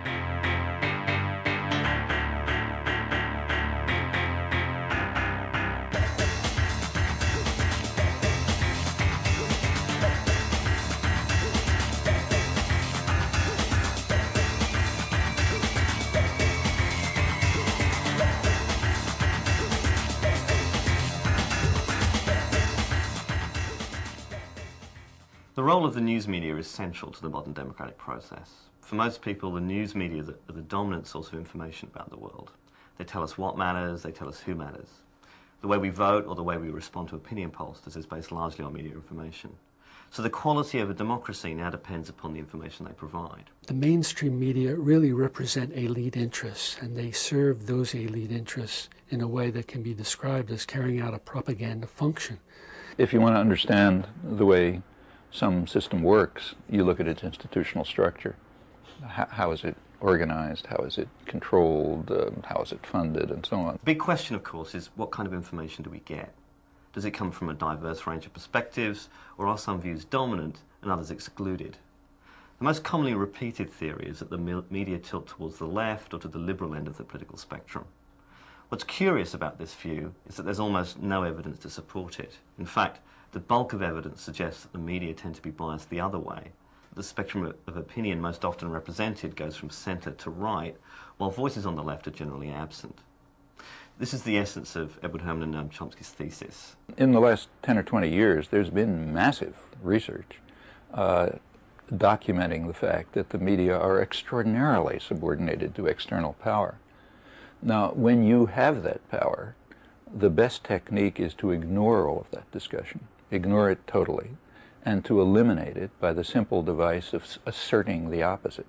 The role of the news media is central to the modern democratic process. For most people, the news media are the dominant source of information about the world. They tell us what matters, they tell us who matters. The way we vote or the way we respond to opinion pollsters is based largely on media information. So the quality of a democracy now depends upon the information they provide. The mainstream media really represent elite interests, and they serve those elite interests in a way that can be described as carrying out a propaganda function. If you want to understand the way some system works, you look at its institutional structure. How is it organized? How is it controlled? How is it funded? And so on. The big question, of course, is what kind of information do we get? Does it come from a diverse range of perspectives, or are some views dominant and others excluded? The most commonly repeated theory is that the media tilt towards the left or to the liberal end of the political spectrum. What's curious about this view is that there's almost no evidence to support it. In fact, the bulk of evidence suggests that the media tend to be biased the other way. The spectrum of opinion most often represented goes from centre to right, while voices on the left are generally absent. This is the essence of Edward Herman and Noam Chomsky's thesis. In the last 10 or 20 years, there's been massive research documenting the fact that the media are extraordinarily subordinated to external power. Now, when you have that power, the best technique is to ignore all of that discussion, ignore it totally, and to eliminate it by the simple device of asserting the opposite.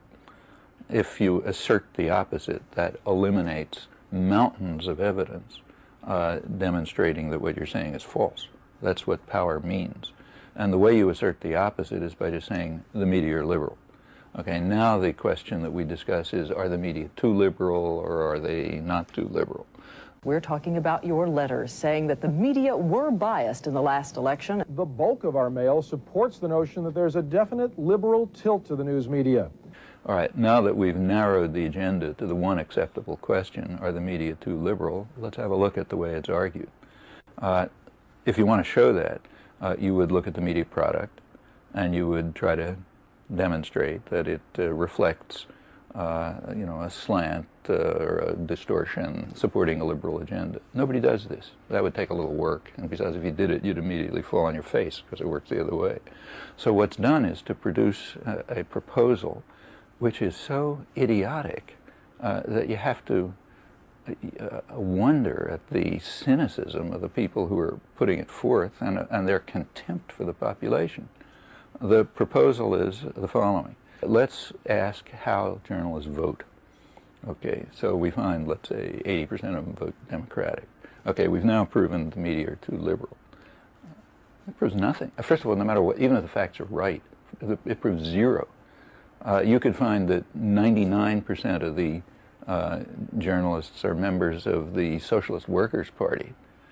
If you assert the opposite, that eliminates mountains of evidence demonstrating that what you're saying is false. That's what power means. And the way you assert the opposite is by just saying the media are liberal. Okay, now the question that we discuss is, are the media too liberal or are they not too liberal? We're talking about your letters saying that the media were biased in the last election. The bulk of our mail supports the notion that there's a definite liberal tilt to the news media. All right, now that we've narrowed the agenda to the one acceptable question, are the media too liberal, let's have a look at the way it's argued. If you want to show that, you would look at the media product and you would try to demonstrate that it reflects a slant or a distortion supporting a liberal agenda. Nobody does this. That would take a little work, and besides, if you did it, you'd immediately fall on your face because it works the other way. So what's done is to produce a proposal which is so idiotic that you have to wonder at the cynicism of the people who are putting it forth and their contempt for the population. The proposal is the following. Let's ask how journalists vote. Okay, so we find, let's say, 80% of them vote Democratic. Okay, we've now proven the media are too liberal. It proves nothing. First of all, no matter what, even if the facts are right, it proves zero. You could find that 99% of the journalists are members of the Socialist Workers' Party,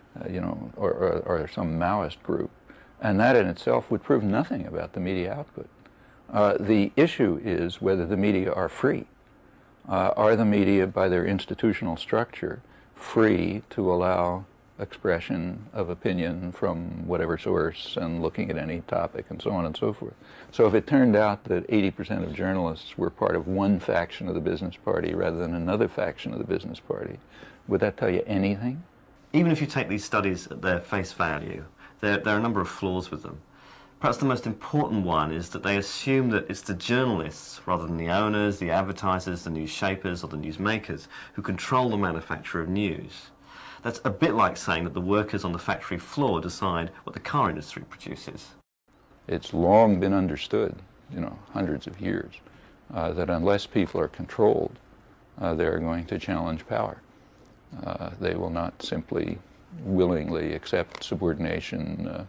or some Maoist group, and that in itself would prove nothing about the media output. The issue is whether the media are free. Are the media, by their institutional structure, free to allow expression of opinion from whatever source and looking at any topic and so on and so forth? So if it turned out that 80% of journalists were part of one faction of the business party rather than another faction of the business party, would that tell you anything? Even if you take these studies at their face value, there are a number of flaws with them. Perhaps the most important one is that they assume that it's the journalists, rather than the owners, the advertisers, the news shapers, or the newsmakers, who control the manufacture of news. That's a bit like saying that the workers on the factory floor decide what the car industry produces. It's long been understood, hundreds of years, that unless people are controlled, they're going to challenge power. They will not simply willingly accept subordination,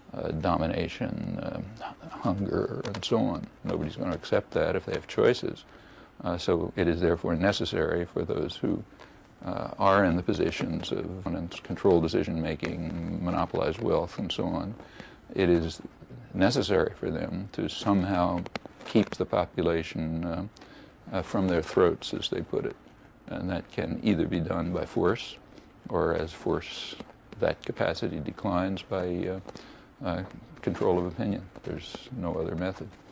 domination, hunger, and so on. Nobody's going to accept that if they have choices. So it is therefore necessary for those who are in the positions of control decision-making, monopolize wealth, and so on, it is necessary for them to somehow keep the population from their throats, as they put it. And that can either be done by force, or as force, that capacity declines by control of opinion. There's no other method.